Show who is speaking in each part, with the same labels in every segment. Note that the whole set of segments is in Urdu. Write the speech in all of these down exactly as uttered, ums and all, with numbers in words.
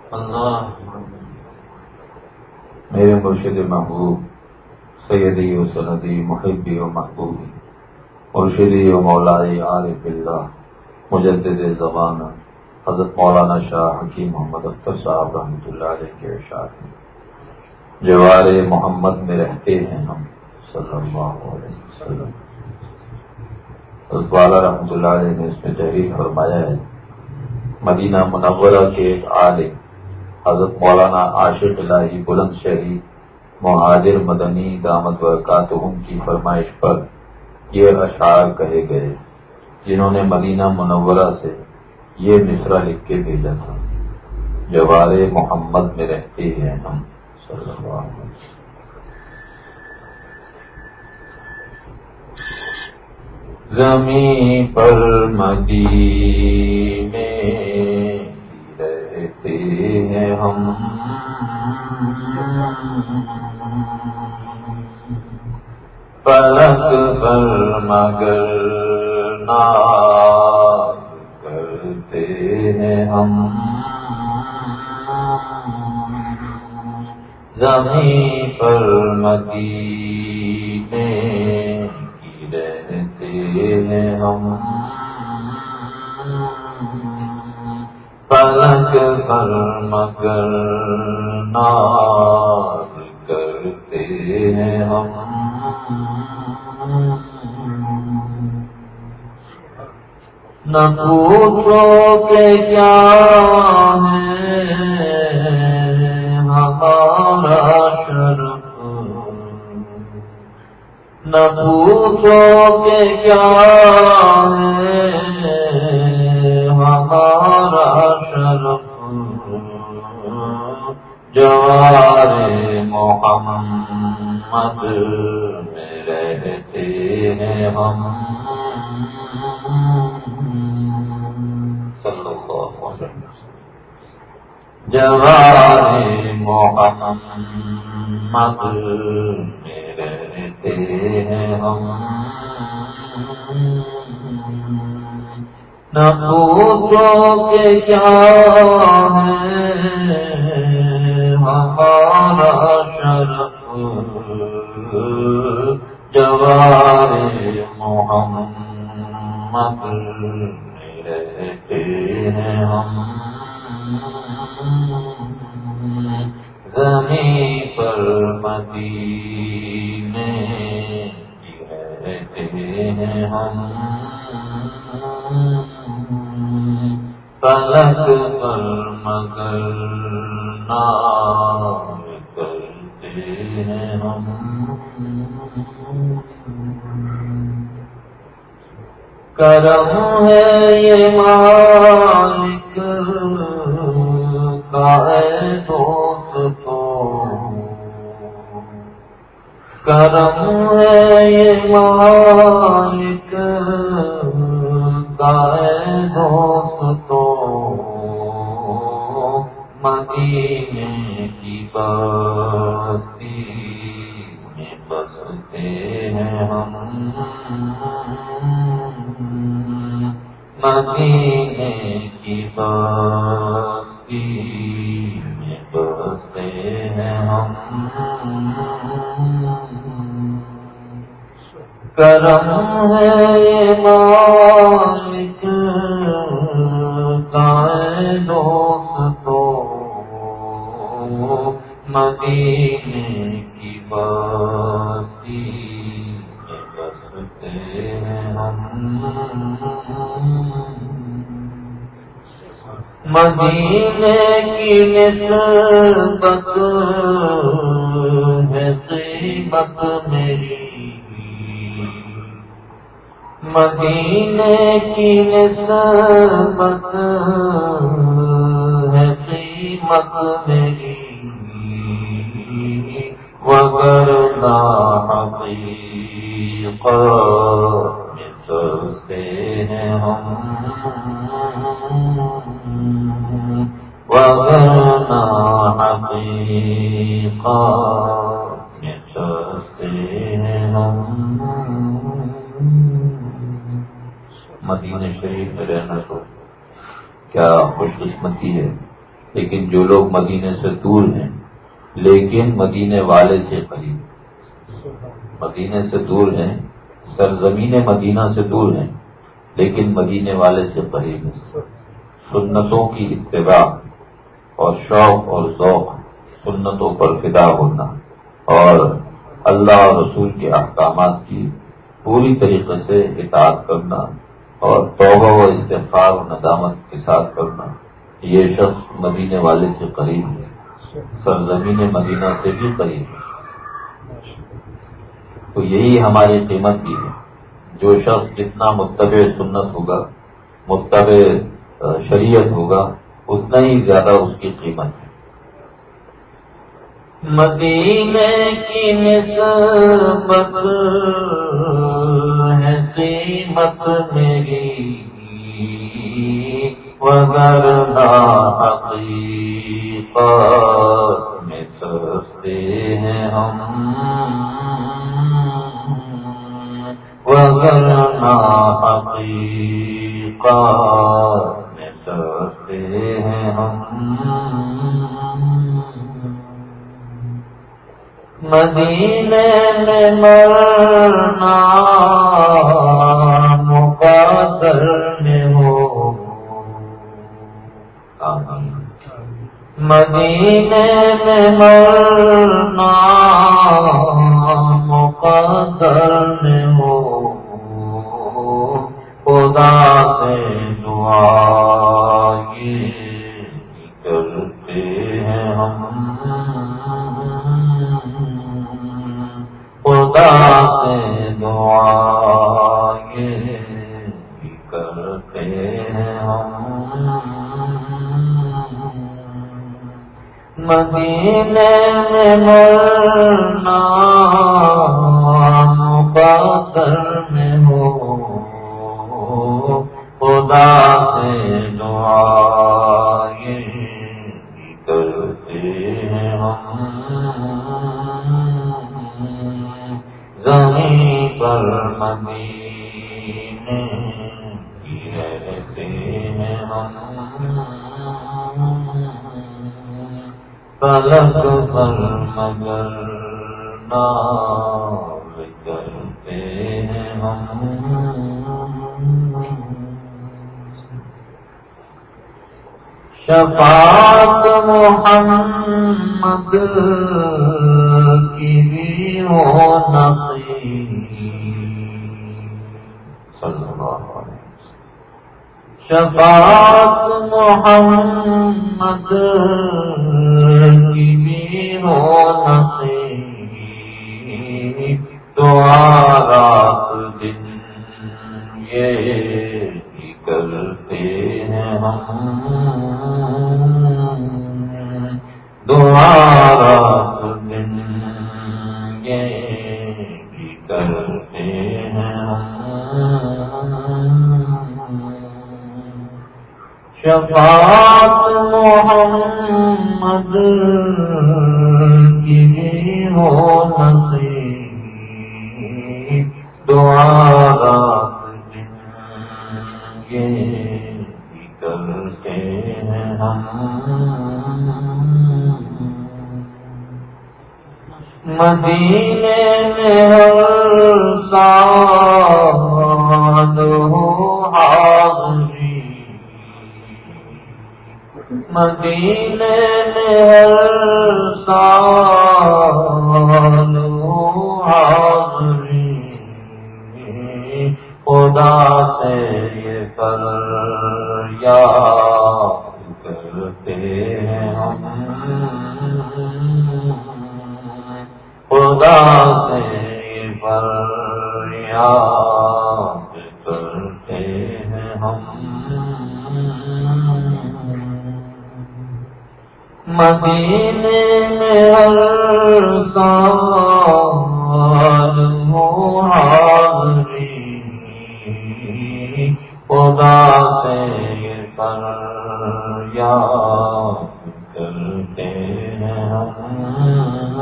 Speaker 1: اللہ میرے مرشد محبوب سیدی و سندی محبی و محبوبی مرشدی و مولائی عارف اللہ مجدد زمانہ حضرت مولانا شاہ حکیم محمد اختر صاحب رحمۃ اللہ علیہ کے ارشاد میں جوار محمد میں رہتے ہیں ہم صلی اللہ علیہ وسلم. حضرت والا رحمۃ اللہ علیہ نے اس میں تحریر فرمایا ہے مدینہ منورہ کے ایک عالم حضرت مولانا عاشق الہی بلند شہری مہاجر مدنی دامت برکاتہم کی فرمائش پر یہ اشعار کہے گئے جنہوں نے مدینہ منورہ سے یہ مصرع لکھ کے بھیجا تھا. جوار محمد میں رہتے ہیں ہم صلی اللہ علیہ وسلم. زمین پر مدینے رہتے ہیں ہم فلک پر مگر ناز کرتے ہیں ہم زمین پر مدینے کی رہتے ہیں ہم فلک پر مگر ناز کرتے ہیں ہم نہ پوچھو کہ کیا ہے ہمارا شرف نہ پوچھو کہ کیا ہے ہمارا شرف جوار محمد میں رہتے ہیں ہم صلی اللہ علیہ وسلم. جوار محمد میں رہتے ہیں ہم نہ پوچھو کہ کیا ہے ہمارا شرف جوار محمد میں رہتے ہیں ہم زمین پر مدینے رہتے ہیں ہم فلک پر مگر ناز کرتے ہیں ہم. کرم ہے یہ مالک کا ہے دوستو کرم ہے یہ مالک کا ہے دوستو مدینے کی بستی میں بستے ہیں ہم مدینے کی بستی میں بستے ہیں ہم کرم ہے یہ مالک کا ہے دوستو مدینے کی بستی میں بستے ہیں ہم مدینے کی نسبت ہے قیمت میری مدینے کی نسبت ہے قیمت میری وگرنہ حقیقت میں سستے ہیں ہم وگرنہ حقیقت میں سستے ہیں ہم. مدینہ شریف میں رہنا تو کیا خوش قسمتی ہے. لیکن جو لوگ مدینے سے دور ہیں لیکن مدینے والے سے قریب، مدینے سے دور ہیں، سرزمین مدینہ سے دور ہیں لیکن مدینے والے سے قریب ہیں، سنتوں کی اتباع اور شوق اور ذوق، سنتوں پر فدا ہونا اور اللہ اور رسول کے احکامات کی پوری طریقے سے اطاعت کرنا اور توبہ و استغفار و ندامت کے ساتھ کرنا، یہ شخص مدینے والے سے قریب ہے، سرزمین مدینہ سے بھی قریب ہے۔ تو یہی ہماری قیمت بھی ہے، جو شخص جتنا متبع سنت ہوگا، متبع شریعت ہوگا، اتنا ہی زیادہ اس کی قیمت ہے۔ مدینے کی نسبت ہے قیمت میری، وگرنہ حقیقت میں سستے ہیں ہم، وگرنہ حقیقت میں سستے ہیں ہم۔ مدینے میں مرنا مقدر میں ہو، مدینے میں مرنا مقدر میں ہو، خدا سے دعا یہ کرتے ہیں ہم، خدا سے دعا یہ کرتے ہیں ہم۔ مدینے میں مرنا مقدر میں ہو، خدا سے دعا یہ کرتے ہیں ہم۔ زمین پر مدینے کی رہتے ہیں ہم، فلک پر مگر ناز کرتے ہیں ہم۔ شفاعت محمد کی بھی ہو نصیب، صلی اللہ علیہ وسلم، شفاعت محمد کی بھی ہو نصیب، دعا رات دن یہ کرتے ہیں ہم، دعا رات دن یہ کرتے ہیں ہم۔ شفاعت محمد کی بھی ہو نصیب، دعا رات یہ کرتے ہیں ہم۔ مدینے میں ہر سال ہو حاضری، مدینے میں ہر سال ہو حاضری، خدا سے یہ فریاد کرتے ہیں ہم، خدا سے یہ فریاد کرتے ہیں ہم۔ مدینے میں ہر سال ہو حاضری، خدا سے یہ فریاد کرتے ہیں ہم۔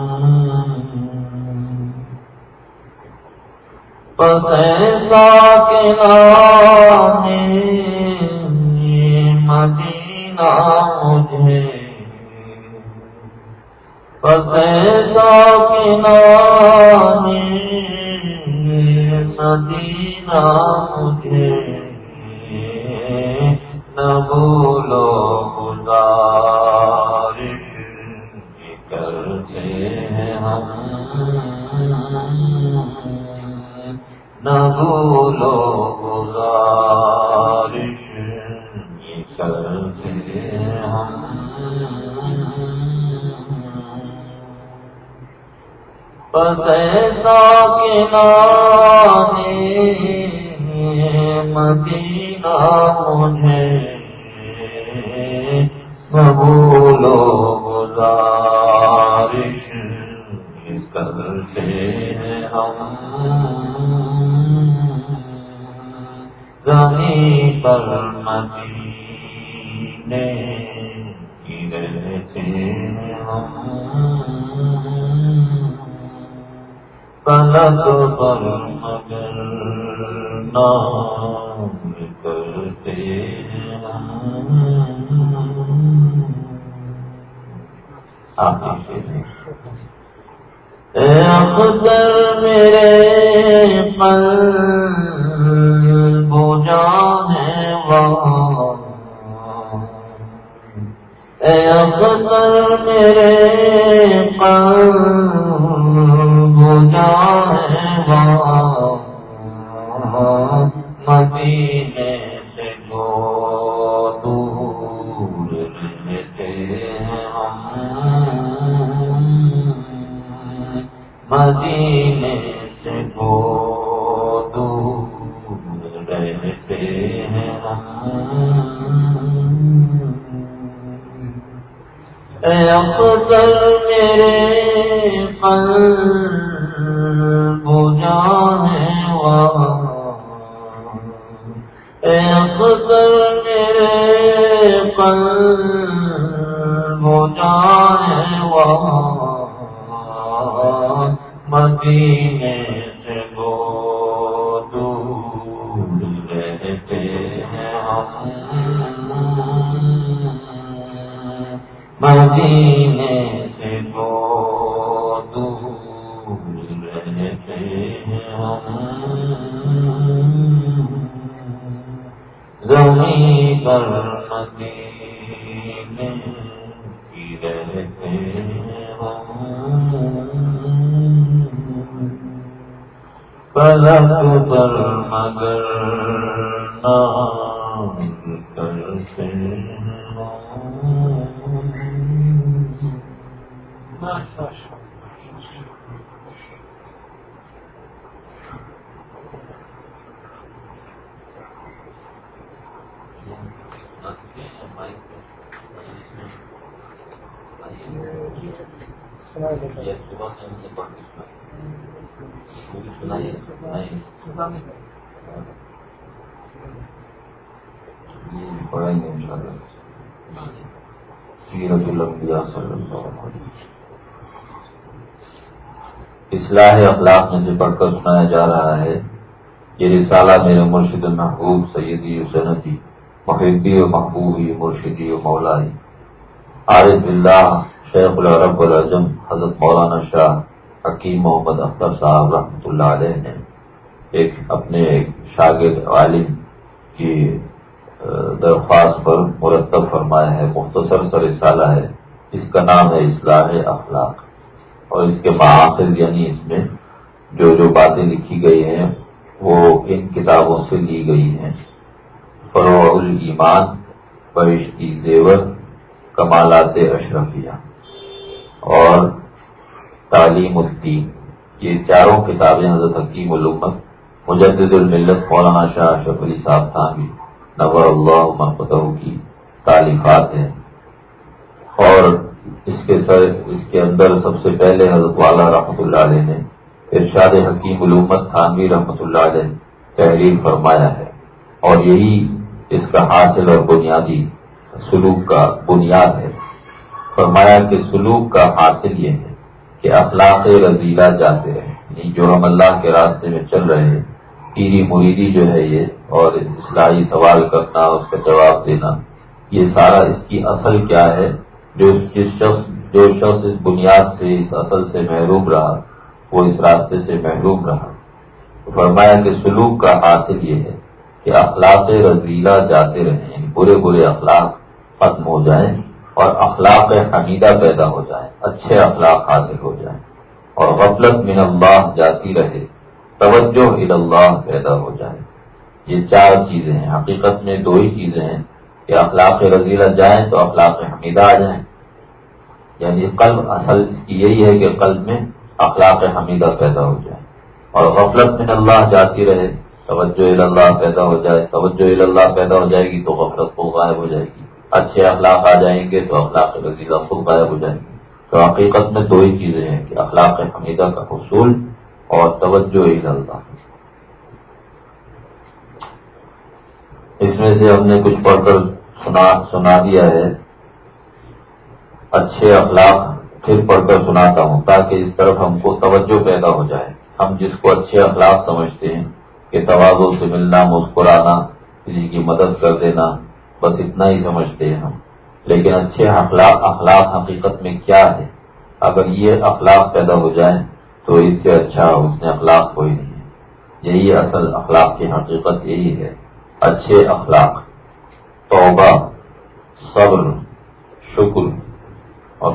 Speaker 1: پس ایسا کہ نام مدینہ مجھے نانے مدینہ مجھے نہ بھولو گزارش کرتے ہیں ہم نہ بھولو گزارش کرتے ہیں ہم بس ایسا کہ نانے مدینہ مجھے نہ بھولو گزارش کرتے ہیں ہم زمین پر مدینے کی رہتے ہیں ہم فلک پر مگر نام کرتے ہیں ہم اے اختر میرے قلب و جان ہے وہاں اے اختر میرے قلب و جان ہے وہاں مدینے سے جو دور رہتے ہیں ہم مدینے سے جو دور رہتے ہیں ہم اے افضل میرے قلب و جان ہے وہاں اے افضل میرے قلب و جان ہے وہاں مدینے سے وہ دور رہتے ہیں ہم مدینے سے وہ دور رہتے ہیں ہم زمین پر مدینے کی رہتے ہیں ہم فلک پر مگر نام کرتے ہیں پڑھیں گے انشاءاللہ سیرت الانبیاء صلی اللہ علیہ وسلم. اصلاح اخلاق میں سے پڑھ کر سنایا جا رہا ہے یہ رسالہ میرے مرشد محبوب سیدی و سندی محبی و محبوبی مرشدی و مولائی عارف باللہ شیخ العرب والعجم حضرت مولانا شاہ حکیم محمد اختر صاحب رحمۃ اللہ علیہ نے ایک اپنے ایک شاگرد عالم کی درخواست پر مرتب فرمایا ہے. مختصر سا رسالہ ہے. اس کا نام ہے اصلاح اخلاق اور اس کے معاقل یعنی اس میں جو جو باتیں لکھی گئی ہیں وہ ان کتابوں سے لی گئی ہیں. فروع الایمان، بہشتی زیور، کمالات اشرفیہ اور تعلیم الدین، یہ چاروں کتابیں حضرت حکیم الامت مجدد الملت مولانا شاہ اشرف علی صاحب تھانوی نور اللہ منقطع کی تالیفات ہیں. اور اس کے سر اس کے اندر سب سے پہلے حضرت والا رحمۃ اللہ علیہ نے ارشاد حکیم الامت تھانوی رحمۃ اللہ علیہ تحریر فرمایا ہے اور یہی اس کا حاصل اور بنیادی سلوک کا بنیاد ہے. فرمایا کہ سلوک کا حاصل یہ ہے کہ اخلاق رذیلہ جاتے رہیں، یعنی جو ہم اللہ کے راستے میں چل رہے ہیں پیری مریدی جو ہے یہ اور اصلاحی سوال کرنا اس کا جواب دینا، یہ سارا اس کی اصل کیا ہے؟ جو جس شخص جو شخص اس بنیاد سے اس اصل سے محروم رہا وہ اس راستے سے محروم رہا. فرمایا کہ سلوک کا حاصل یہ ہے کہ اخلاق رذیلہ جاتے رہیں، یعنی برے برے اخلاق ختم ہو جائیں اور اخلاق حمیدہ پیدا ہو جائیں، اچھے اخلاق حاصل ہو جائیں اور غفلت من اللہ جاتی رہے، توجہ الی اللہ پیدا ہو جائے. یہ چار چیزیں ہیں. حقیقت میں دو ہی چیزیں ہیں کہ اخلاق رذیلہ جائیں تو اخلاق حمیدہ آ جائیں. یعنی قلب اصل اس کی یہی ہے کہ قلب میں اخلاق حمیدہ پیدا ہو جائے اور غفلت من اللہ جاتی رہے، توجہ الی اللہ پیدا ہو جائے. توجہ الی اللہ پیدا ہو جائے گی تو غفلت خود غائب ہو جائے گی. اچھے اخلاق آ جائیں گے تو اخلاق رذیلہ خود غائب ہو جائیں گی. تو حقیقت میں دو ہی چیزیں ہیں کہ اخلاق حمیدہ کا حصول اور توجہ الی اللہ. اس میں سے ہم نے کچھ پڑھ کر سنا سنا دیا ہے. اچھے اخلاق پھر پڑھ کر سناتا ہوں تاکہ اس طرف ہم کو توجہ پیدا ہو جائے. ہم جس کو اچھے اخلاق سمجھتے ہیں کہ تواضع سے ملنا، مسکرانا، کسی کی مدد کر دینا، بس اتنا ہی سمجھتے ہیں ہم. لیکن اچھے اخلاق اخلاق حقیقت میں کیا ہے؟ اگر یہ اخلاق پیدا ہو جائیں تو اس سے اچھا اس نے اخلاق کوئی نہیں ہے. یہی اصل اخلاق کی حقیقت یہی ہے. اچھے اخلاق توبہ، صبر، شکر اور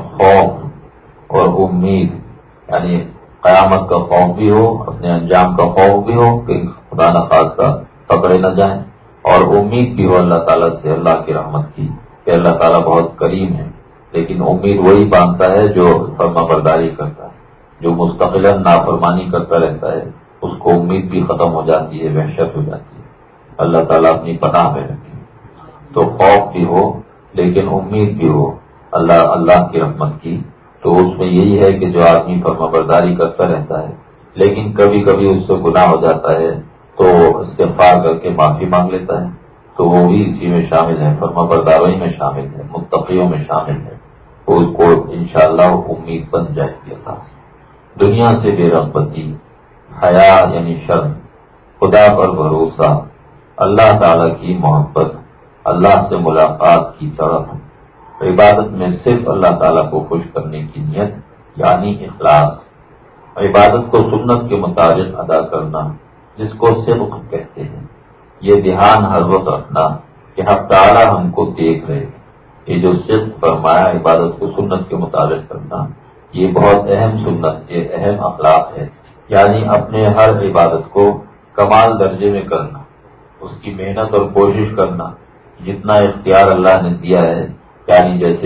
Speaker 1: خوف اور امید، یعنی قیامت کا خوف بھی ہو، اپنے انجام کا خوف بھی ہو کہ خدا نخواستہ پکڑے نہ جائیں، اور امید بھی ہو اللہ تعالیٰ سے، اللہ کی رحمت کی کہ اللہ تعالیٰ بہت کریم ہے. لیکن امید وہی باندھتا ہے جو فرما برداری کرتا ہے. جو مستقلاً نافرمانی کرتا رہتا ہے اس کو امید بھی ختم ہو جاتی ہے، وحشت ہو جاتی ہے. اللہ تعالیٰ اپنی پناہ میں رکھے. تو خوف بھی ہو لیکن امید بھی ہو اللہ اللہ کی رحمت کی. تو اس میں یہی ہے کہ جو آدمی فرما برداری کرتا رہتا ہے لیکن کبھی کبھی اس سے گناہ ہو جاتا ہے تو استغفار کر کے معافی مانگ لیتا ہے تو وہ بھی اسی میں شامل ہے، فرما برداری میں شامل ہے، متقیوں میں شامل ہے. تو اس کو انشاءاللہ امید بن جائے گی اللہ سے. دنیا سے بے رغبتی، حیا یعنی شرم، خدا پر بھروسہ، اللہ تعالی کی محبت، اللہ سے ملاقات کی طرف، عبادت میں صرف اللہ تعالیٰ کو خوش کرنے کی نیت یعنی اخلاص، عبادت کو سنت کے مطابق ادا کرنا جس کو صدق کہتے ہیں. یہ دھیان ہر وقت رکھنا کہ حق تعالیٰ ہم کو دیکھ رہے. یہ جو صدق فرمایا عبادت کو سنت کے مطابق کرنا، یہ بہت اہم سنت، یہ اہم اخلاق ہے. یعنی اپنے ہر عبادت کو کمال درجے میں کرنا، اس کی محنت اور کوشش کرنا، جتنا اختیار اللہ نے دیا ہے. یعنی جیسے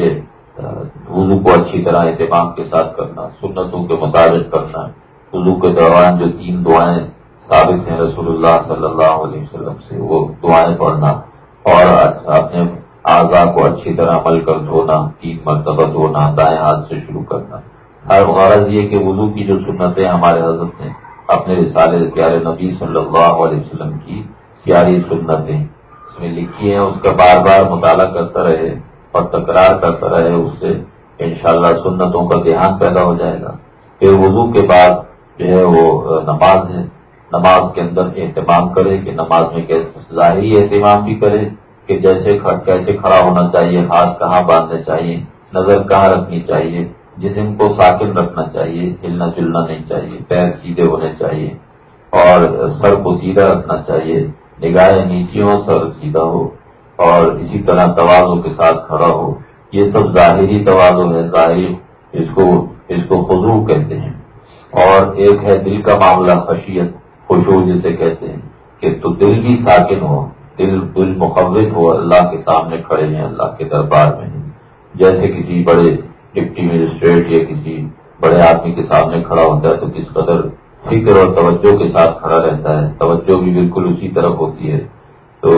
Speaker 1: وضو کو اچھی طرح اہتمام کے ساتھ کرنا، سنتوں کے مطابق کرنا، وضو کے دوران جو تین دعائیں ثابت ہیں رسول اللہ صلی اللہ علیہ وسلم سے وہ دعائیں پڑھنا، اور اپنے اعضاء کو اچھی طرح مل کر دھونا، تین مرتبہ دھونا، دائیں ہاتھ سے شروع کرنا. ہر غرض یہ کہ وضو کی جو سنتیں ہمارے حضرت نے اپنے رسالے پیارے نبی صلی اللہ علیہ وسلم کی پیاری سنتیں اس میں لکھی ہیں، اس کا بار بار مطالعہ کرتا رہے اور تکرار کرتا رہے، اس سے انشاءاللہ سنتوں کا دھیان پیدا ہو جائے گا. پھر وضو کے بعد جو ہے وہ نماز ہے. نماز کے اندر اہتمام کرے کہ نماز میں کیسے ظاہری اہتمام بھی کرے کہ جیسے کیسے کھڑا ہونا چاہیے، ہاتھ کہاں باندھنے چاہیے، نظر کہاں رکھنی چاہیے، جسم کو ساکن رکھنا چاہیے، ہلنا جلنا نہیں چاہیے، پیر سیدھے ہونے چاہیے اور سر کو سیدھا رکھنا چاہیے، نگاہیں نیچی ہو، سر سیدھا ہو، اور اسی طرح تواضع کے ساتھ کھڑا ہو. یہ سب ظاہری تواضع ہے، ظاہری اس کو اس کو خضوع کہتے ہیں. اور ایک ہے دل کا معاملہ، خشیت، خشوع جسے کہتے ہیں کہ تو دل بھی ساکن ہو، دل دل مخوف ہو، اللہ کے سامنے کھڑے ہیں، اللہ کے دربار میں ہیں. جیسے کسی بڑے ڈپٹی مجسٹریٹ یا کسی بڑے آدمی کے سامنے کھڑا ہوتا ہے تو کس قدر فکر اور توجہ کے ساتھ کھڑا رہتا ہے، توجہ بھی بالکل اسی طرف ہوتی ہے. تو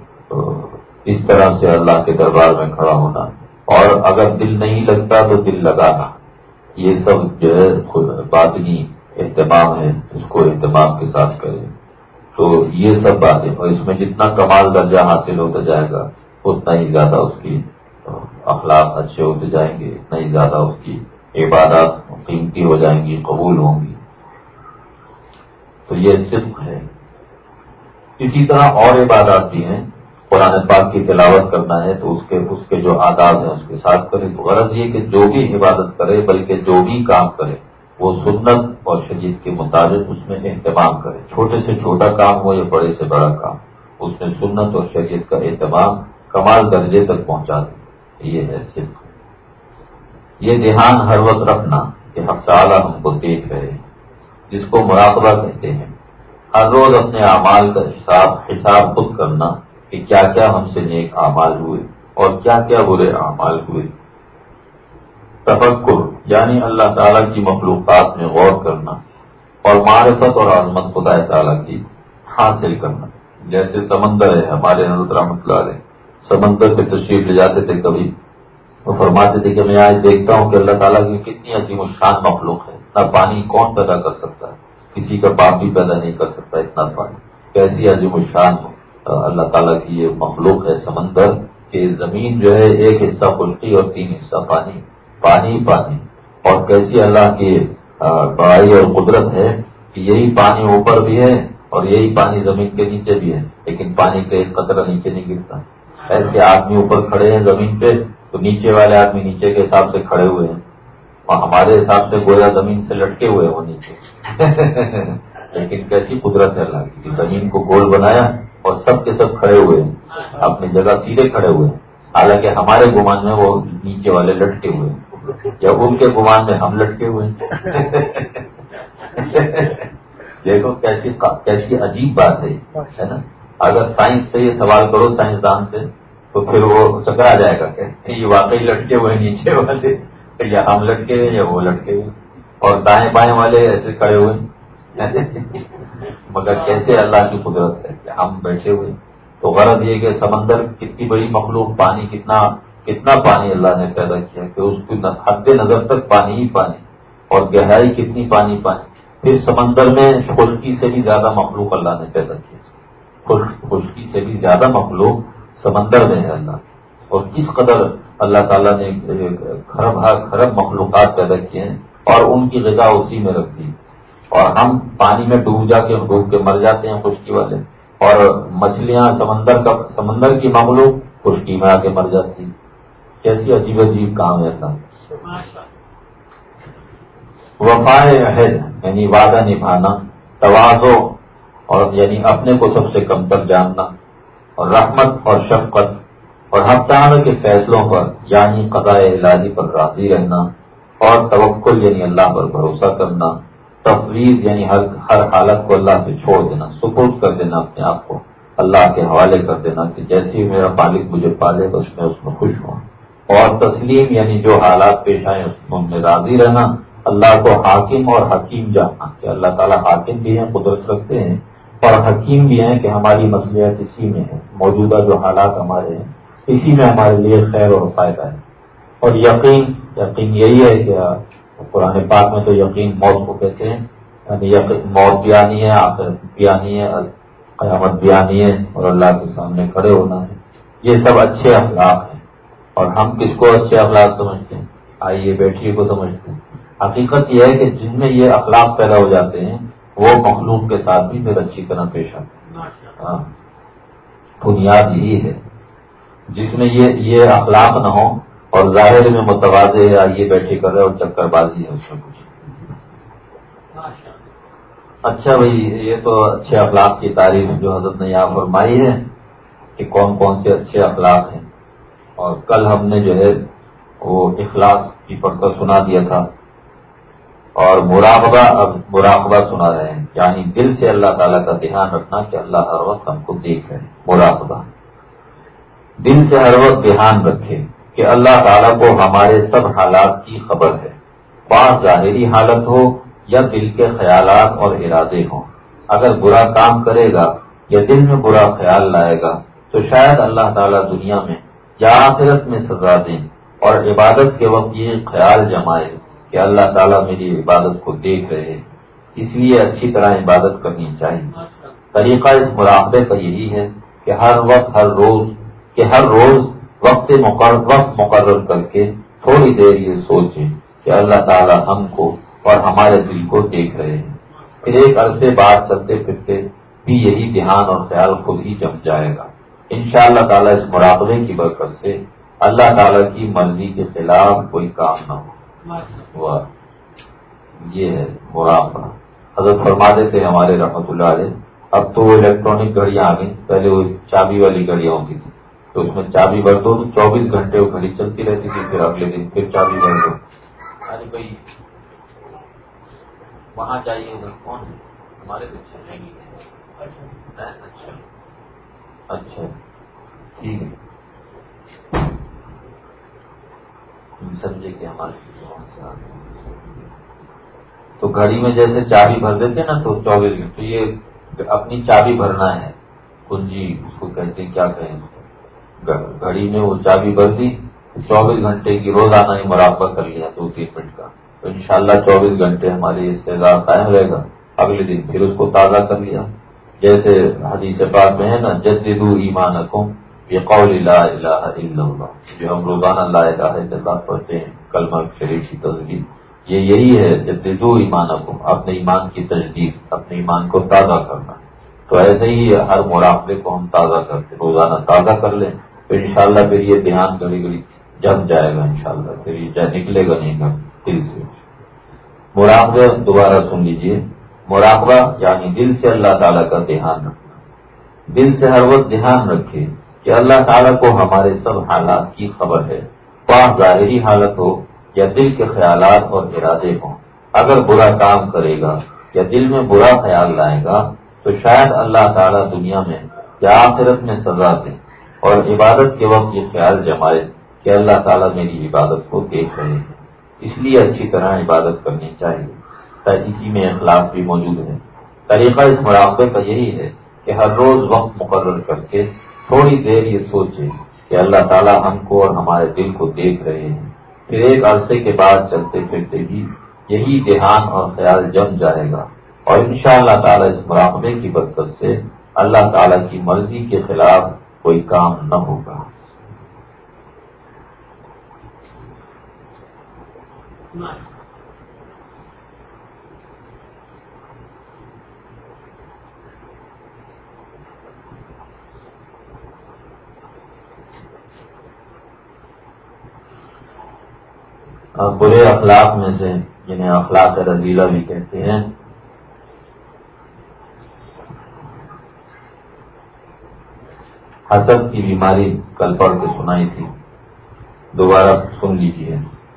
Speaker 1: اس طرح سے اللہ کے دربار میں کھڑا ہونا، اور اگر دل نہیں لگتا تو دل لگانا، یہ سب جو ہے باطنی اہتمام ہے، اس کو اہتمام کے ساتھ کریں. تو یہ سب باتیں، اور اس میں جتنا کمال درجہ حاصل ہوتا جائے گا اتنا ہی زیادہ اس کی اخلاق اچھے ہوتے جائیں گے، اتنا ہی زیادہ اس کی عبادات قیمتی ہو جائیں گی، قبول ہوں گی. تو یہ صدق ہے. اسی طرح اور عبادات بھی ہیں قرآن پاک کی تلاوت کرنا ہے تو اس کے اس کے جو آداب ہیں اس کے ساتھ کرے. تو غرض یہ کہ جو بھی عبادت کرے بلکہ جو بھی کام کرے وہ سنت اور شریعت کے مطابق اس میں اہتمام کرے. چھوٹے سے چھوٹا کام ہو یا بڑے سے بڑا کام, اس میں سنت اور شریعت کا اہتمام کمال درجے تک پہنچا دے. یہ ہے صرف یہ دھیان ہر وقت رکھنا کہ حق تعالیٰ ہم کو دیکھ رہے ہیں, جس کو مراقبہ کہتے ہیں. ہر روز اپنے اعمال کا حساب حساب خود کرنا کہ کیا کیا ہم سے نیک اعمال ہوئے اور کیا کیا برے اعمال ہوئے. تفکر یعنی اللہ تعالیٰ کی مخلوقات میں غور کرنا اور معرفت اور عظمت خدا تعالیٰ کی حاصل کرنا. جیسے سمندر ہے, ہمارے حضرت رحمۃ اللہ علیہ سمندر پہ تشریف لے جاتے تھے, کبھی وہ فرماتے تھے کہ میں آج دیکھتا ہوں کہ اللہ تعالیٰ کی کتنی عظیم الشان مخلوق ہے. اتنا پانی کون پیدا کر سکتا ہے؟ کسی کا باپ بھی پیدا نہیں کر سکتا اتنا پانی. کیسی عظیم الشان اللہ تعالیٰ کی یہ مخلوق ہے سمندر, کہ زمین جو ہے ایک حصہ خشکی اور تین حصہ پانی, پانی پانی. اور کیسی اللہ کی بڑائی اور قدرت ہے کہ یہی پانی اوپر بھی ہے اور یہی پانی زمین کے نیچے بھی ہے, لیکن پانی کا ایک قطرہ نیچے نہیں گرتا. ایسے آدمی اوپر کھڑے ہیں زمین پہ تو نیچے والے آدمی نیچے کے حساب سے کھڑے ہوئے ہیں, اور ہمارے حساب سے گویا زمین سے لٹکے ہوئے وہ نیچے. لیکن کیسی قدرت ہے اللہ کی, زمین کو گول بنایا اور سب کے سب کھڑے ہوئے ہیں, اپنی جگہ سیدھے کھڑے ہوئے ہیں. حالانکہ ہمارے گمان میں وہ نیچے والے لٹکے ہوئے ہیں, یا ان کے گمان میں ہم لٹکے ہوئے ہیں. دیکھو کیسی کیسی عجیب بات ہے نا. اگر سائنس سے یہ سوال کرو سائنسدان سے تو پھر وہ چکرا جائے گا کہ یہ واقعی لٹکے ہوئے نیچے والے, یا ہم لٹکے ہوئے یا وہ لٹکے ہوئے, اور دائیں بائیں والے ایسے کھڑے ہوئے. مگر کیسے اللہ کی قدرت ہے کہ ہم بیٹھے ہوئے. تو غرض یہ کہ سمندر کتنی بڑی مخلوق, پانی کتنا کتنا پانی اللہ نے پیدا کیا کہ اس کی حد نظر تک پانی ہی پانی, اور گہرائی کتنی پانی پانی. پھر سمندر میں خشکی سے بھی زیادہ مخلوق اللہ نے پیدا کیا, خشکی سے بھی زیادہ مخلوق سمندر میں ہے اللہ. اور کس قدر اللہ تعالیٰ نے کھرب کھرب مخلوقات پیدا کیے ہیں اور ان کی غذا اسی میں رکھ دی, اور ہم پانی میں ڈوب جا کے ڈوب کے مر جاتے ہیں خشکی والے, اور مچھلیاں سمندر کا سمندر کی مخلوق خشکی میں آ کے مر جاتی. کیسی عجیب عجیب کام ہے اللہ. وفائے عہد یعنی وعدہ نبھانا, تواضع اور یعنی اپنے کو سب سے کم تر جاننا, اور رحمت اور شفقت اور حق تعالیٰ کے فیصلوں پر یعنی قضاء الہی پر راضی رہنا, اور توکل یعنی اللہ پر بھروسہ کرنا, تفویض یعنی ہر ہر حالت کو اللہ پہ چھوڑ دینا, سپرد کر دینا اپنے آپ کو اللہ کے حوالے کر دینا کہ جیسے میرا مالک مجھے پالے بس میں اس میں خوش ہوں. اور تسلیم یعنی جو حالات پیش آئیں اس میں ان میں راضی رہنا, اللہ کو حاکم اور حکیم جاننا کہ اللہ تعالیٰ حاکم بھی ہیں, قدرت رکھتے ہیں, اور حکیم بھی ہیں کہ ہماری مصلحت اسی میں ہے, موجودہ جو حالات ہمارے ہیں اسی میں ہمارے لیے خیر اور فائدہ ہے. اور یقین یقین یہی ہے کہ قرآن پاک میں تو یقین موت کو کہتے ہیں, یعنی موت بھی آنی ہے, آخرت بھی آنی ہے, قیامت بھی آنی ہے, اور اللہ کے سامنے کھڑے ہونا ہے. یہ سب اچھے اخلاق ہیں, اور ہم کس کو اچھے اخلاق سمجھتے ہیں؟ آئیے بیٹھیے کو سمجھتے ہیں. حقیقت یہ ہے کہ جن میں یہ اخلاق پیدا ہو جاتے ہیں وہ مخلوق کے ساتھ بھی پھر اچھی طرح پیش آتے ہیں. ہاں بنیاد یہی ہے. جس میں یہ یہ اخلاق نہ ہو اور ظاہر میں متوازے ہے, آئیے بیٹھے کر رہے اور چکر بازی ہے اس میں کچھ. اچھا بھائی, یہ تو اچھے اخلاق کی تعریف جو حضرت نے یہاں فرمائی ہے کہ کون کون سے اچھے اخلاق ہیں. اور کل ہم نے جو ہے وہ اخلاص کی پڑھ کر سنا دیا تھا, اور مراقبہ اب مراقبہ سنا رہے ہیں, یعنی دل سے اللہ تعالیٰ کا دھیان رکھنا کہ اللہ ہر وقت ہم کو دیکھ رہے ہیں. مراقبہ دل سے ہر وقت دھیان رکھے کہ اللہ تعالیٰ کو ہمارے سب حالات کی خبر ہے, بعض ظاہری حالت ہو یا دل کے خیالات اور ارادے ہوں. اگر برا کام کرے گا یا دل میں برا خیال لائے گا تو شاید اللہ تعالیٰ دنیا میں یا آخرت میں سزا دیں, اور عبادت کے وقت یہ خیال جمائے کہ اللہ تعالیٰ میری عبادت کو دیکھ رہے ہیں, اس لیے اچھی طرح عبادت کرنی چاہیے. طریقہ اس مراقبے کا یہی ہے کہ ہر وقت ہر روز کہ ہر روز وقت مقرر وقت مقرر کر کے تھوڑی دیر یہ سوچیں کہ اللہ تعالیٰ ہم کو اور ہمارے دل کو دیکھ رہے ہیں. پھر ایک عرصے بعد چلتے پھرتے بھی یہی دھیان اور خیال خود ہی جم جائے گا انشاءاللہ تعالیٰ اس مراقبے کی برکت سے اللہ تعالیٰ کی مرضی کے خلاف کوئی کام نہ ہو. یہ ہے مراقبہ. حضرت فرما دیتے ہیں ہمارے رحمت اللہ علیہ، اب تو وہ الیکٹرانک گھڑیاں آ گئی، پہلے وہ چابی والی گھڑیاں ہوتی تھی تو اس میں چابی بھر دو تو چوبیس گھنٹے وہ گھڑی چلتی رہتی تھی، پھر اگلے دن پھر چابی بھر دو. ارے بھائی وہاں جائیے گا کون ہے ہمارے بچے؟ اچھا اچھا ٹھیک ہے، سمجھے کہ ہمارے تو گھڑی میں جیسے چابی بھر دیتے نا تو چوبیس گھنٹے یہ اپنی چابی بھرنا ہے، کنجی اس کو کہتے ہیں، کیا کہیں، گھڑی میں وہ چابی بھر دی، چوبیس گھنٹے کی روزانہ ہی مراقبہ کر لیا دو تین منٹ کا، تو انشاءاللہ چوبیس گھنٹے ہماری استعداد قائم رہے گا. اگلے دن پھر اس کو تازہ کر لیا. جیسے حدیث پاک میں ہے نا، جددوا ایمانکم بقول لا الہ الا اللہ، جو ہم روزانہ لا الہ الا اللہ پڑھتے ہیں کلمہ شریف کی تجدید، یہ یہی ہے جددوا ایمانکم، اپنے ایمان کی تجدید، اپنے ایمان کو تازہ کرنا. تو ایسے ہی ہر مراقبے کو ہم تازہ کرتے، روزانہ تازہ کر لیں، پھر انشاءاللہ پھر یہ دھیان گھڑی گھڑی جم جائے گا انشاءاللہ، پھر یہ نکلے گا نہیں گا دل سے. مراقبہ دوبارہ سن لیجئے، مراقبہ یعنی دل سے اللہ تعالیٰ کا دھیان رکھنا. دل سے ہر وقت دھیان رکھے کہ اللہ تعالیٰ کو ہمارے سب حالات کی خبر ہے، خواہ ظاہری حالت ہو یا دل کے خیالات اور ارادے ہوں. اگر برا کام کرے گا یا دل میں برا خیال لائے گا تو شاید اللہ تعالیٰ دنیا میں یا آخرت میں سزا دے، اور عبادت کے وقت یہ خیال جمائے کہ اللہ تعالیٰ میری عبادت کو دیکھ رہے ہیں، اس لیے اچھی طرح عبادت کرنی چاہیے. اسی میں اخلاص بھی موجود ہے. طریقہ اس مراقبے کا یہی ہے کہ ہر روز وقت مقرر کر کے تھوڑی دیر یہ سوچیں کہ اللہ تعالیٰ ہم کو اور ہمارے دل کو دیکھ رہے ہیں. پھر ایک عرصے کے بعد چلتے پھرتے بھی یہی دھیان اور خیال جم جائے گا، اور انشاءاللہ تعالیٰ اس مراقبے کی برکت سے اللہ تعالیٰ کی مرضی کے خلاف کوئی کام نہ ہوگا. برے اخلاق میں سے جنہیں اخلاق رذیلہ بھی کہتے ہیں، حسد کی بیماری کل پڑھ کے سنائی تھی، دوبارہ سن لیجیے.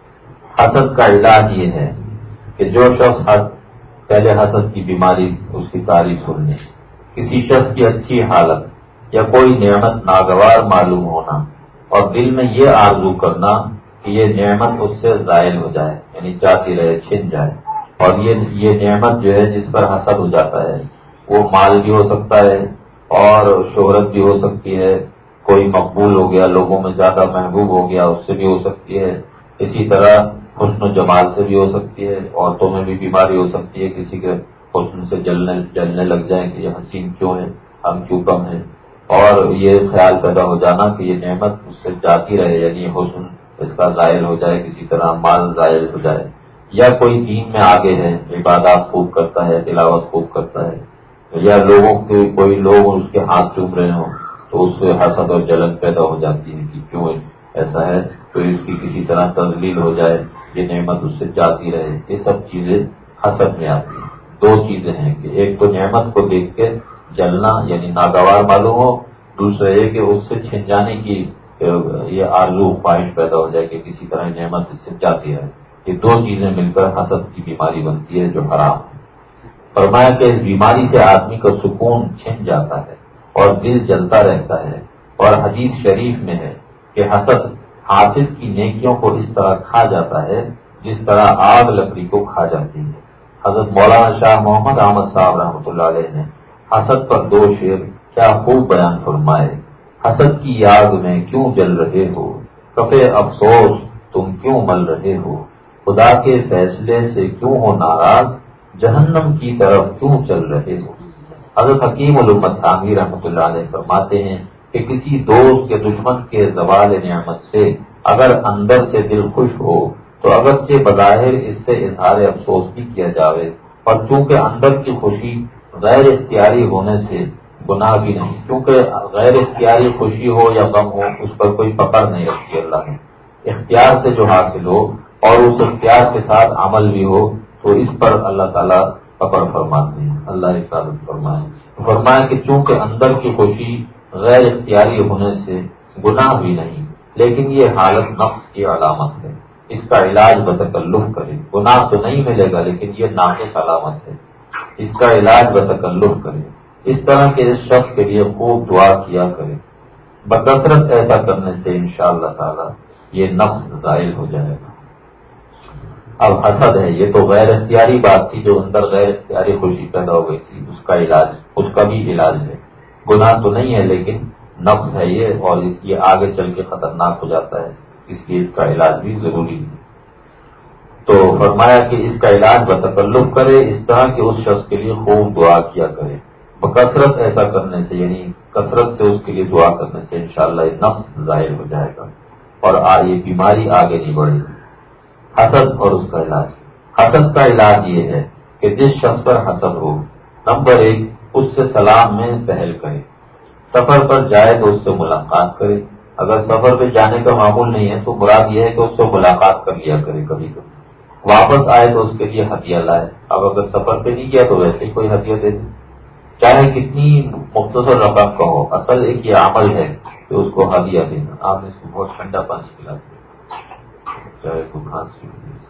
Speaker 1: حسد کا علاج یہ ہے کہ جو شخص پہلے حسد کی بیماری اس کی تعریف سننے، کسی شخص کی اچھی حالت یا کوئی نعمت ناگوار معلوم ہونا اور دل میں یہ آرزو کرنا کہ یہ نعمت اس سے زائل ہو جائے، یعنی جاتی رہے، چھن جائے. اور یہ یہ نعمت جو ہے جس پر حسد ہو جاتا ہے وہ مال بھی ہو سکتا ہے اور شہرت بھی ہو سکتی ہے، کوئی مقبول ہو گیا، لوگوں میں زیادہ محبوب ہو گیا، اس سے بھی ہو سکتی ہے. اسی طرح حسن و جمال سے بھی ہو سکتی ہے، عورتوں میں بھی بیماری ہو سکتی ہے، کسی کے حسن سے جلنے جلنے لگ جائیں کہ یہ حسین کیوں ہے، ہم کیوں کم ہیں، اور یہ خیال پیدا ہو جانا کہ یہ نعمت اس سے جاتی رہے، یعنی حسن اس کا زائل ہو جائے، کسی طرح مال زائل ہو جائے. یا کوئی دین میں آگے ہے، عبادات خوب کرتا ہے، تلاوت خوب کرتا ہے، یا لوگوں کے کوئی لوگ اس کے ہاتھ چوم رہے ہوں تو اس سے حسد اور جلن پیدا ہو جاتی ہے کہ کیوں ایسا ہے، تو اس کی کسی طرح تذلیل ہو جائے، یہ نعمت اس سے جاتی رہے. یہ سب چیزیں حسد میں آتی ہیں. دو چیزیں ہیں کہ ایک تو نعمت کو دیکھ کے جلنا یعنی ناگوار معلوم ہو، دوسرا یہ کہ اس سے چھن جانے کی یہ آرزو خواہش پیدا ہو جائے کہ کسی طرح نعمت اس سے جاتی رہے. یہ دو چیزیں مل کر حسد کی بیماری بنتی ہے جو حرام ہے. فرمایا کہ اس بیماری سے آدمی کا سکون چھن جاتا ہے اور دل جلتا رہتا ہے. اور حدیث شریف میں ہے کہ حسد حاسد کی نیکیوں کو اس طرح کھا جاتا ہے جس طرح آگ لکڑی کو کھا جاتی ہے. حضرت مولانا شاہ محمد احمد صاحب رحمۃ اللہ علیہ نے حسد پر دو شعر کیا خوب بیان فرمائے. حسد کی آگ میں کیوں جل رہے ہو، کفے افسوس تم کیوں مل رہے ہو، خدا کے فیصلے سے کیوں ہو ناراض، جہنم کی طرف کیوں چل رہے ہو. حضرت حکیم الامت تھانوی رحمۃ اللہ علیہ فرماتے ہیں کہ کسی دوست کے دشمن کے زوال نعمت سے اگر اندر سے دل خوش ہو تو اگرچہ بظاہر اس سے اظہار افسوس بھی کیا جاوے، اور چونکہ اندر کی خوشی غیر اختیاری ہونے سے گناہ بھی نہیں، کیونکہ غیر اختیاری خوشی ہو یا غم ہو اس پر کوئی پکڑ نہیں رکھی اللہ نے. اختیار سے جو حاصل ہو اور اس اختیار کے ساتھ عمل بھی ہو تو اس پر اللہ تعالیٰ پکڑ فرماتے ہیں. اللہ حفاظت فرمائے. فرمایا کہ چونکہ اندر کی خوشی غیر اختیاری ہونے سے گناہ بھی نہیں، لیکن یہ حالت نفس کی علامت ہے، اس کا علاج بتکلف کرے. گناہ تو نہیں ملے گا لیکن یہ ناقص علامت ہے، اس کا علاج بتکلف کرے. اس طرح کے اس شخص کے لیے خوب دعا کیا کرے. بکثرت ایسا کرنے سے انشاءاللہ تعالی یہ نفس زائل ہو جائے گا. اب حسد ہے، یہ تو غیر اختیاری بات تھی، جو اندر غیر اختیاری خوشی پیدا ہو گئی تھی، اس کا علاج، اس کا بھی علاج ہے. گناہ تو نہیں ہے لیکن نفس ہے یہ، اور اس یہ آگے چل کے خطرناک ہو جاتا ہے، اس لیے اس کا علاج بھی ضروری ہے. تو فرمایا کہ اس کا علاج بتکلف کرے، اس طرح کہ اس شخص کے لیے خوب دعا کیا کرے. بکثرت ایسا کرنے سے، یعنی کثرت سے اس کے لیے دعا کرنے سے انشاءاللہ یہ نفس ظاہر ہو جائے گا اور یہ بیماری آگے نہیں بڑھے گی. حسد اور اس کا علاج. حسد کا علاج یہ ہے کہ جس شخص پر حسد ہو، نمبر ایک اس سے سلام میں پہل کرے. سفر پر جائے تو اس سے ملاقات کرے. اگر سفر پہ جانے کا معمول نہیں ہے تو مراد یہ ہے کہ اس سے ملاقات کر لیا کرے. کبھی کبھی واپس آئے تو اس کے لیے ہدیہ لائے. اب اگر سفر پہ نہیں کیا تو ویسے ہی کوئی ہدیہ دے دے، چاہے کتنی مختصر رقم کا ہو. اصل ایک یہ عمل ہے کہ اس کو ہدیہ دینا. آپ نے اس کو بہت ٹھنڈا پانی پلا دیا، چاہے کوئی کھانسی.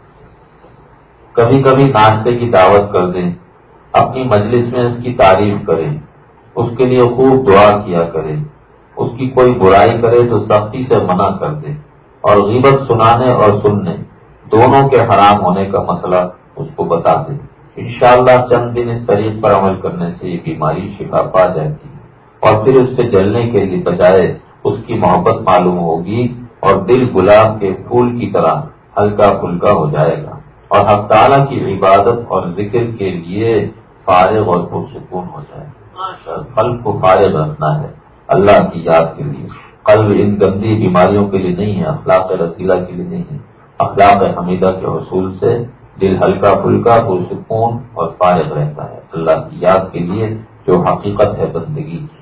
Speaker 1: کبھی کبھی ناشتے کی دعوت کر دیں، اپنی مجلس میں اس کی تعریف کریں، اس کے لیے خوب دعا کیا کرے. اس کی کوئی برائی کرے تو سختی سے منع کر دے، اور غیبت سنانے اور سننے دونوں کے حرام ہونے کا مسئلہ اس کو بتا دے. انشاءاللہ چند دن اس طریق پر عمل کرنے سے یہ بیماری شفا پا جاتی ہے، اور پھر اس سے جلنے کے لیے بجائے اس کی محبت معلوم ہوگی اور دل گلاب کے پھول کی طرح ہلکا پھلکا ہو جائے گا، اور حق تعالیٰ کی عبادت اور ذکر کے لیے فارغ اور پرسکون ہو جائے گا. قلب کو فارغ رکھنا ہے اللہ کی یاد کے لیے. قلب ان گندی بیماریوں کے لیے نہیں ہے، اخلاق رسیلہ کے لیے نہیں ہے. اخلاق حمیدہ کے حصول سے دل ہلکا پھلکا پرسکون اور فارغ رہتا ہے اللہ کی یاد کے لیے، جو حقیقت ہے بندگی کی.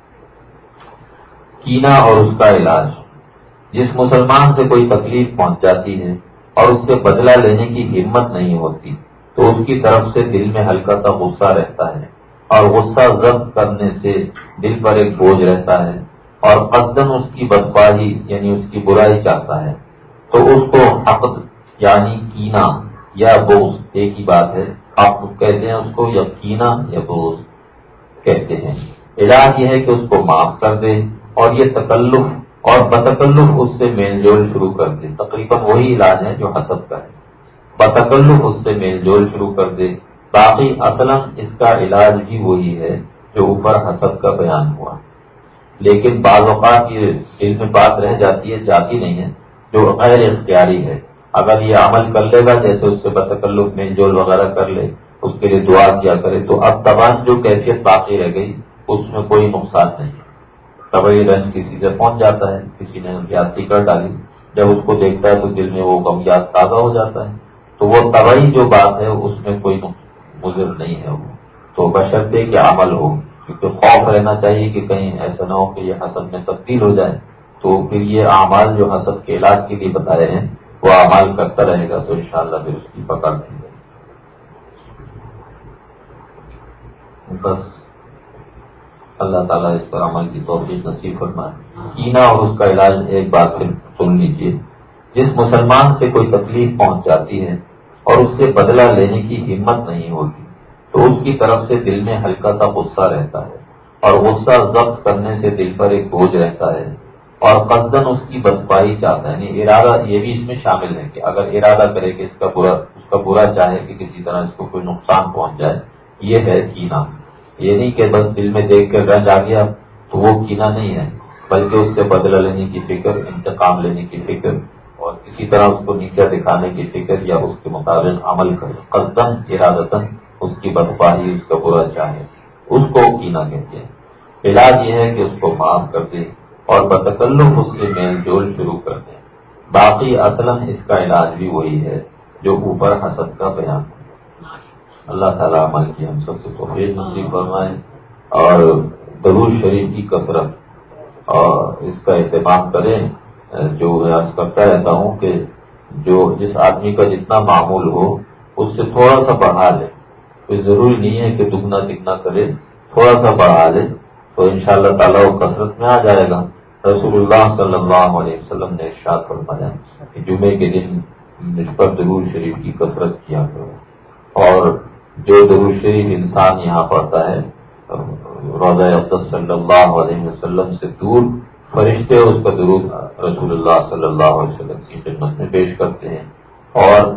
Speaker 1: کینہ اور اس کا علاج. جس مسلمان سے کوئی تکلیف پہنچ جاتی ہے اور اس سے بدلہ لینے کی ہمت نہیں ہوتی تو اس کی طرف سے دل میں ہلکا سا غصہ رہتا ہے، اور غصہ ضبط کرنے سے دل پر ایک بوجھ رہتا ہے، اور قصدن اس کی بدخواہی یعنی اس کی برائی چاہتا ہے تو اس کو حقد یعنی کینہ یا بغض ایک ہی بات ہے، آپ کہتے ہیں اس کو، یا کینہ یا بغض کہتے ہیں. علاج یہ ہے کہ اس کو معاف کر دے اور یہ تکلف اور بتکلف اس سے میل جول شروع کر دے. تقریباً وہی علاج ہے جو حسد کا ہے. بتکلف اس سے میل جول شروع کر دے. باقی اصلاً اس کا علاج بھی وہی ہے جو اوپر حسد کا بیان ہوا، لیکن بعض اوقات یہ دل میں بات رہ جاتی ہے، جاتی نہیں ہے، جو غیر اختیاری ہے. اگر یہ عمل کر لے گا، جیسے اس سے بتکلف میل جول وغیرہ کر لے، اس کے لیے دعا کیا کرے، تو اب تباہ جو کیفیت باقی رہ گئی اس میں کوئی نقصان نہیں. طبعی رنج کسی سے پہنچ جاتا ہے، کسی نے زیادتی کر ڈالی، جب اس کو دیکھتا ہے تو دل میں وہ غم یاد تازہ ہو جاتا ہے. تو وہ طبعی جو بات ہے اس میں کوئی مضر نہیں ہے وہ، تو بشرطے کہ عمل ہو، کیونکہ خوف رہنا چاہیے کہ کہیں ایسا نہ ہو کہ یہ حسد میں تبدیل ہو جائے. تو پھر یہ اعمال جو حسد کے علاج کے لیے بتائے ہیں وہ اعمال کرتا رہے گا تو انشاءاللہ پھر اس کی پکڑ نہیں جائے. بس اللہ تعالیٰ اس پر عمل کی توفیق نصیب فرمائے. کینہ اور اس کا علاج ایک بات پھر سن لیجیے. جس مسلمان سے کوئی تکلیف پہنچ جاتی ہے اور اس سے بدلہ لینے کی ہمت نہیں ہوتی تو اس کی طرف سے دل میں ہلکا سا غصہ رہتا ہے، اور غصہ ضبط کرنے سے دل پر ایک بوجھ رہتا ہے، اور قصدن اس کی بدخواہی چاہتا ہے. یعنی ارادہ یہ بھی اس میں شامل ہے کہ اگر ارادہ کرے کہ اس کا برا اس کا برا چاہے کہ کسی طرح اس کو کوئی نقصان پہنچ جائے، یہ ہے کینہ. یہ نہیں کہ بس دل میں دیکھ کے رنج آ گیا تو وہ کینہ نہیں ہے، بلکہ اس سے بدلہ لینے کی فکر، انتقام لینے کی فکر، اور کسی طرح اس کو نیچا دکھانے کی فکر یا اس کے مطابق عمل کرے، قصدن ارادتاً اس کی بدخواہی، اس کا برا چاہے، اس کو کینہ کہتے ہیں. علاج یہ ہے کہ اس کو معاف کر دے اور بتکلف اس سے میل جول شروع کر دیں. باقی اصلاً اس کا علاج بھی وہی ہے جو اوپر حسد کا بیان ہے. اللہ تعالیٰ عمل کی ہم سب سے توفیق نصیب فرمائے اور درود شریف کی کثرت اور اس کا اہتمام کریں. جو میں عرض کرتا رہتا ہوں کہ جو جس آدمی کا جتنا معمول ہو اس سے تھوڑا سا بڑھا لے. کوئی ضروری نہیں ہے کہ دگنا تگنا کرے، تھوڑا سا بڑھا لے تو انشاءاللہ تعالیٰ وہ کثرت میں آ جائے گا. رسول اللہ صلی اللہ علیہ وسلم نے ارشاد فرمایا کہ جمعے کے دن مجھ پر درود شریف کی کثرت کیا کرو. اور جو درود شریف انسان یہاں پڑھتا ہے روضہ اقدس صلی اللہ علیہ وسلم سے دور، فرشتے اس کا درود رسول اللہ صلی اللہ علیہ وسلم کی خدمت میں پیش کرتے ہیں. اور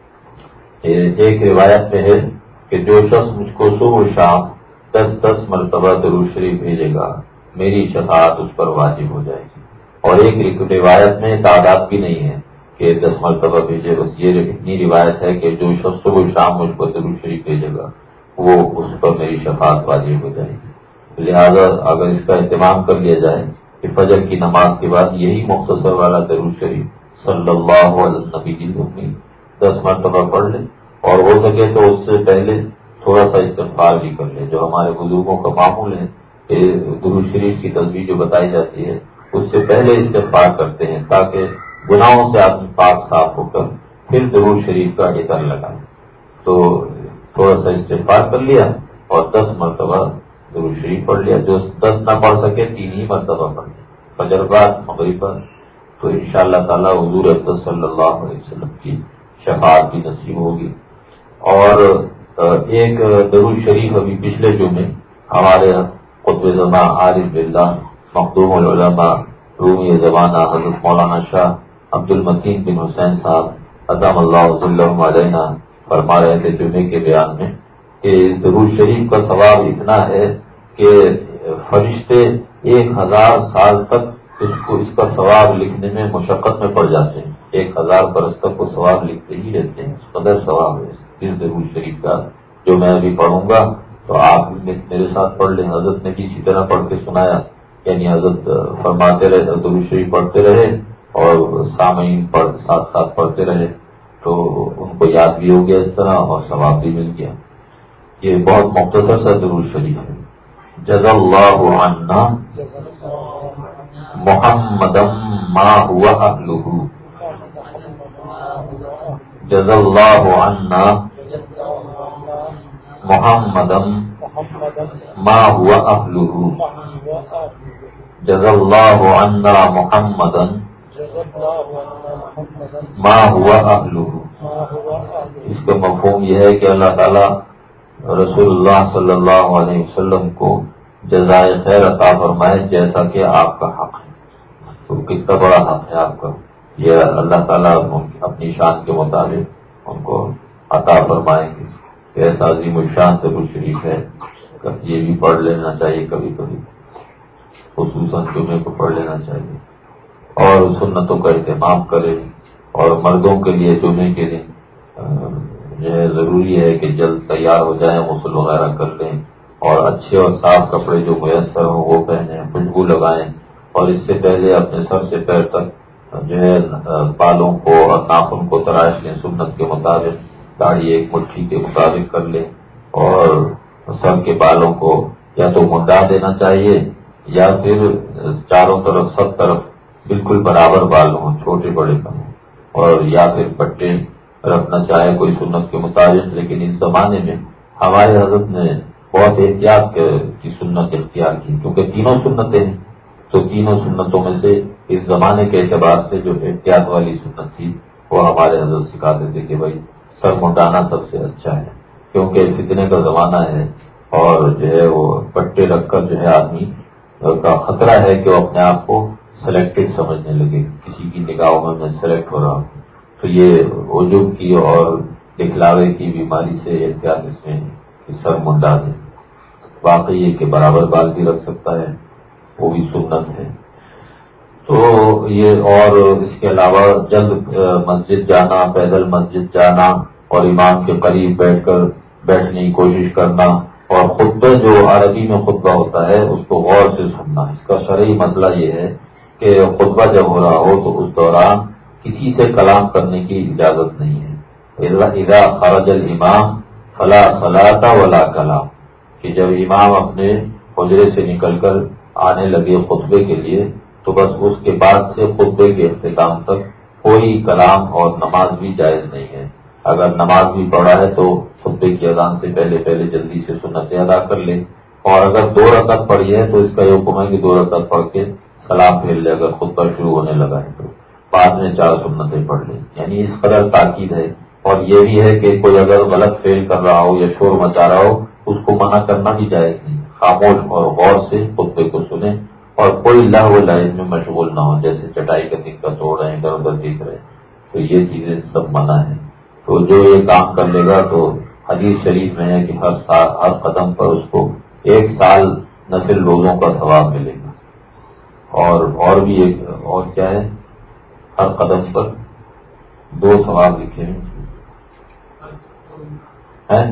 Speaker 1: ایک روایت میں ہے کہ جو شخص مجھ کو صبح و شام دس دس مرتبہ درود شریف بھیجے گا میری شفاعت اس پر واجب ہو جائے گی. اور ایک روایت میں تعداد بھی نہیں ہے کہ دس مرتبہ بھیجے، بس یہ اتنی روایت ہے کہ جو شخص صبح و شام مجھ پر درود شریف بھیجے گا وہ اس پر میری شفاعت واجب ہو جائے گی. لہذا اگر اس کا اہتمام کر لیا جائے کہ فجر کی نماز کے بعد یہی مختصر والا درود شریف صلی اللہ علیہ وسلم دس مرتبہ پڑھ لے، اور ہو سکے تو اس سے پہلے تھوڑا سا استغفار بھی کر لے. جو ہمارے بزرگوں کا معمول ہے کہ درود شریف کی تسبیح جو بتائی جاتی ہے اس سے پہلے استغفار کرتے ہیں تاکہ گناہوں سے آدمی پاک صاف ہو کر پھر درود شریف کا عطر لگائے. تو تھوڑا سا استغفار کر لیا اور دس مرتبہ درود شریف پڑھ لیا. جو دس نہ پڑھ سکے تین ہی مرتبہ پڑھ لیا فجر بعد مغرب پر، تو انشاءاللہ تعالی حضور اقدس صلی اللہ علیہ وسلم کی شفاعت بھی نصیب ہوگی. اور ایک درود شریف ابھی پچھلے جمعے ہمارے قطب زمان عارف باللہ مخدوم العلماء رومی زمانہ حضرت مولانا شاہ عبد المتین بن حسین صاحب ادام اللہ ظلم علینا فرما رہے تھے جمعے کے بیان میں کہ اس درود شریف کا ثواب اتنا ہے کہ فرشتے ایک ہزار سال تک اس کو اس کا ثواب لکھنے میں مشقت میں پڑ جاتے ہیں. ایک ہزار برس تک وہ ثواب لکھتے ہی رہتے ہیں. اس قدر ثواب ہے اس درود شریف کا. جو میں ابھی پڑھوں گا تو آپ میرے ساتھ پڑھ لیں. حضرت نے بھی اسی طرح پڑھ کے سنایا، یعنی حضرت فرماتے رہے درود شریف پڑھتے رہے اور سامعین پڑھ ساتھ ساتھ پڑھتے رہے تو ان کو یاد بھی ہو گیا اس طرح اور ثواب بھی مل گیا. یہ بہت مختصر سا درود شریف ہے. جزا اللہ عنا محمدم ما ہوا اہلہ، جزا اللہ عنا محمدم ما ہوا اہلہ، جزا اللہ عنا محمدن ما ہوا اہلہ. اس کا مفہوم یہ ہے کہ اللہ تعالیٰ رسول اللہ صلی اللہ علیہ وسلم کو جزائے خیر عطا فرمائے جیسا کہ آپ کا حق ہے. تو کتنا بڑا حق ہے آپ کا، یہ اللہ تعالیٰ اپنی شان کے مطابق ان کو عطا فرمائیں گے. ایسا عظیم الشان درود شریف ہے، یہ بھی پڑھ لینا چاہیے کبھی کبھی، خصوصاً جمعے کو پڑھ لینا چاہیے. اور سنتوں کا اہتمام کرے. اور مردوں کے لیے جمعے کے دن جو ہے ضروری ہے کہ جلد تیار ہو جائیں، غسل وغیرہ کر لیں اور اچھے اور صاف کپڑے جو میسر ہوں وہ پہنیں، خوشبو لگائیں. اور اس سے پہلے اپنے سر سے پیر تک جو ہے بالوں کو اور ناخن کو تراش لیں سنت کے مطابق. داڑھی ایک مٹھی کے مطابق کر لیں اور سر کے بالوں کو یا تو منڈا دینا چاہیے یا پھر چاروں طرف سب طرف بالکل برابر بال ہوں، چھوٹے بڑے کم، اور یا پھر پٹے رکھنا چاہے کوئی سنت کے مطابق. لیکن اس زمانے میں ہمارے حضرت نے بہت احتیاط کی سنت اختیار کی کیونکہ تینوں سنتیں ہیں. تو تینوں سنتوں میں سے اس زمانے کے اعتبار سے جو احتیاط والی سنت تھی وہ ہمارے حضرت سکھاتے تھے کہ بھائی سر منڈانا سب سے اچھا ہے کیونکہ فتنے کا زمانہ ہے اور جو ہے وہ پٹے رکھ کر جو ہے آدمی کا خطرہ ہے کہ وہ اپنے آپ کو سلیکٹڈ سمجھنے لگے، کسی کی نگاہوں میں میں سلیکٹ ہو رہا ہوں. تو یہ عجب کی اور دکھلاوے کی بیماری سے احتیاط اس میں کہ سر منڈا دے. واقعی یہ کہ برابر بال بھی رکھ سکتا ہے، وہ بھی سنت ہے. تو یہ اور اس کے علاوہ جلد مسجد جانا، پیدل مسجد جانا اور امام کے قریب بیٹھ کر بیٹھنے کی کوشش کرنا اور خطبہ جو عربی میں خطبہ ہوتا ہے اس کو غور سے سننا. اس کا شرعی مسئلہ یہ ہے کہ خطبہ جب ہو رہا ہو تو اس دوران کسی سے کلام کرنے کی اجازت نہیں ہے. اذا خرج الامام فلا صلاۃ ولا کلام، کہ جب امام اپنے حجرے سے نکل کر آنے لگے خطبے کے لیے تو بس اس کے بعد سے خطبے کے اختتام تک کوئی کلام اور نماز بھی جائز نہیں ہے۔ اگر نماز بھی پڑھا ہے تو خطبے کی اذان سے پہلے پہلے جلدی سے سنتیں ادا کر لے، اور اگر دو رکعت پڑھی ہے تو اس کا یہ حکم ہے کہ دو رکعت پڑھ کے سلام پھیر لے، اگر خطبہ شروع ہونے لگا ہے تو بعد میں چار سنتیں پڑھ لیں، یعنی اس قدر تاکید ہے۔ اور یہ بھی ہے کہ کوئی اگر غلط فعل کر رہا ہو یا شور مچا رہا ہو اس کو منع کرنا بھی جائز نہیں، خاموش اور غور سے خطبے کو سنیں اور کوئی لہو لعب میں مشغول نہ ہو، جیسے چٹائی کا دقت توڑ رہے ہیں، ادھر ادھر دیکھ رہے ہیں، تو یہ چیزیں سب منع ہیں۔ تو جو یہ کام کر لے گا تو حدیث شریف میں ہے کہ ہر سال ہر قدم پر اس کو ایک سال نفل روزوں کا ثواب ملے گا، اور اور بھی ایک اور کیا ہے، ہر قدم پر دو ثواب لکھے ہیں ہیں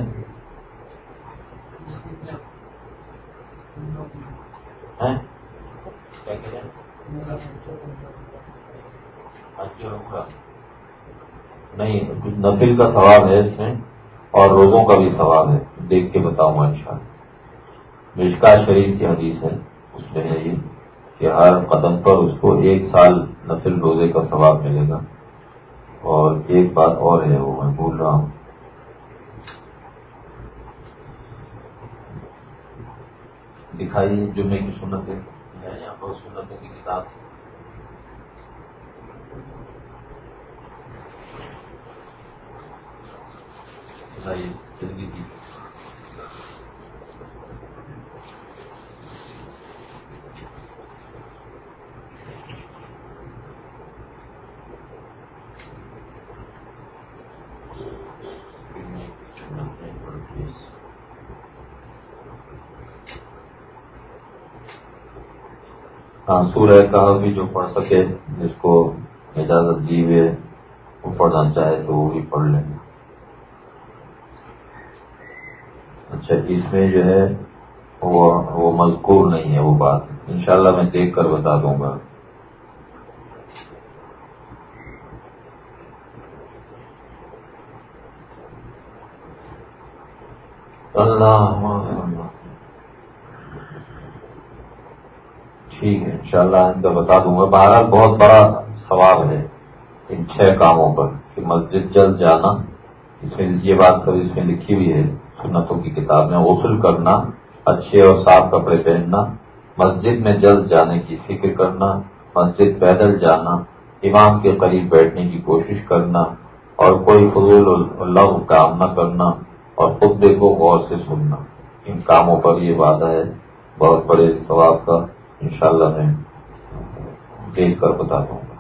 Speaker 1: نہیں، نفل کا ثواب ہے اس میں اور روزوں کا بھی ثواب ہے، دیکھ کے بتاؤں گا انشاءاللہ۔ مشکات شریف کی حدیث ہے، اس میں ہے یہ کہ ہر قدم پر اس کو ایک سال نفل روزے کا ثواب ملے گا۔ اور ایک بات اور ہے وہ میں بول رہا ہوں، دکھائیے جمعے کی سنتیں ہے یہاں پر، سنتوں کی کتاب دکھائیے جلدی کی۔ ہاں، سورہ کہف بھی جو پڑھ سکے، جس کو اجازت دی ہوئے وہ پڑھنا چاہے تو وہ بھی پڑھ لیں۔ اچھا، اس میں جو ہے وہ وہ مذکور نہیں ہے وہ بات، انشاءاللہ میں دیکھ کر بتا دوں گا۔ اللہ ٹھیک ہے، انشاءاللہ ان کا بتا دوں گا۔ بہرحال بہت بڑا ثواب ہے ان چھ کاموں پر کہ مسجد جلد جانا، اس میں یہ بات سب اس میں لکھی ہوئی ہے سنتوں کی کتاب میں۔ غسل کرنا، اچھے اور صاف کپڑے پہننا، مسجد میں جلد جانے کی فکر کرنا، مسجد پیدل جانا، امام کے قریب بیٹھنے کی کوشش کرنا، اور کوئی فضول لغو کام نہ کرنا، اور خطبے کو غور سے سننا۔ ان کاموں پر یہ وعدہ ہے بہت بڑے ثواب کا، انشاءاللہ میں دیکھ کر بتا دوں گا۔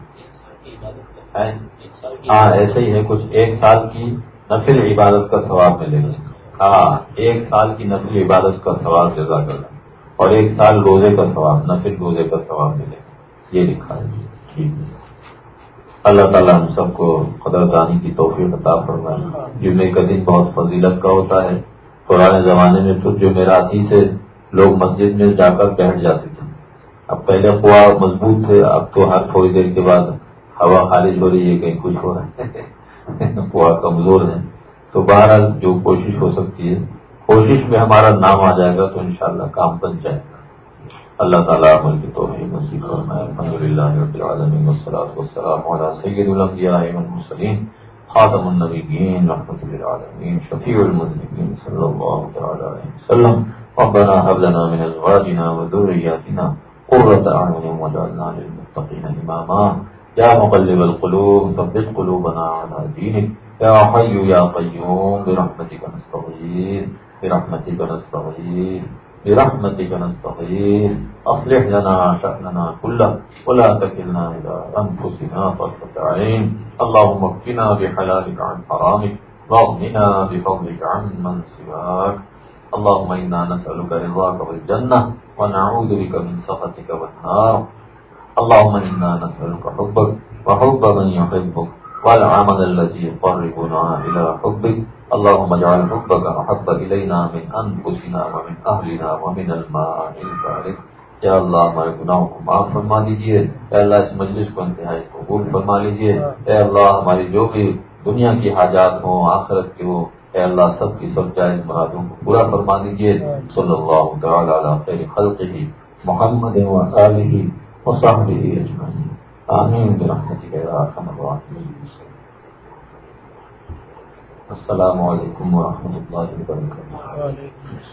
Speaker 1: ہاں ایسے ہی ہے کچھ، ایک سال کی نفل عبادت کا ثواب ملے گا۔ ہاں، ایک سال کی نفل عبادت کا ثواب جزا کرنا، اور ایک سال روزے کا ثواب، نفل روزے کا ثواب ملے گا، یہ لکھا ہے۔ ٹھیک ہے، اللہ تعالیٰ ہم سب کو قدردانی کی توفیق عطا فرمائے۔ جمعے کا دن بہت فضیلت کا ہوتا ہے۔ پرانے زمانے میں تو جمعرات ہی سے لوگ مسجد میں جا کر بیٹھ جاتے تھے۔ اب پہلے کنواں مضبوط تھے، اب تو ہر تھوڑی دیر کے بعد ہوا خارج ہو رہی ہے، کہیں کچھ ہو رہا ہے، کنواں کمزور ہے۔ تو بہرحال جو کوشش ہو سکتی ہے، کوشش میں ہمارا نام آ جائے گا تو انشاءاللہ کام بن جائے گا۔ اللہ تعالیٰ عمل کی توفیق نصیب فرمائے۔ الحمدللہ رب العالمین والصلاۃ والسلام علی سید الانبیاء والمرسلین خاتم النبیین رحمۃ للعالمین شفیع المذنبین صلی اللہ تعالی علیہ وسلم۔ ربنا هب لنا من ازواجنا وذرياتنا قرة اعين واجعلنا للمتقين اماما۔ یا مقلب القلوب ثبت قلوبنا على دینک، یا حی یا قیوم برحمتک نستغیث برحمتک نستغیث برحمتك نستغيث اصلح لنا شأننا كله ولا تكلنا إلى أنفسنا طرفة عين، اللهم اكفنا بحلالك عن حرامك واغننا بفضلك عن من سواك، اللهم إنا نسألك رضاك والجنة ونعوذ بك من سخطك والنار، اللهم إنا نسألك حبك وحب من يحبك والعمل الذي يقربنا إلى حبك، اللهم اجعل حبك احب الینا من انفسنا ومن اہلنا ومن الماء البارد۔ یا اللہ ہمارے گناہوں کو معاف فرما دیجیے، اے اللہ اس مجلس کو انتہائی قبول فرما لیجیے، اے اللہ ہماری جو بھی دنیا کی حاجات ہوں، آخرت کی ہوں، اے اللہ سب کی سب جائز مرادوں کو پورا فرما دیجیے. صلی اللہ تعالی علی خیر خلقہ محمد و آلہ و صحبہ اجمعین. آمین برحمتک یا ارحم الراحمین. السلام علیکم ورحمۃ اللہ وبرکاتہ.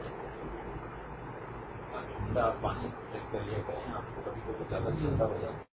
Speaker 2: پانی چیک کر لیا کریں، آپ کو کبھی کبھی زیادہ ٹھنڈا ہو جاتا ہے.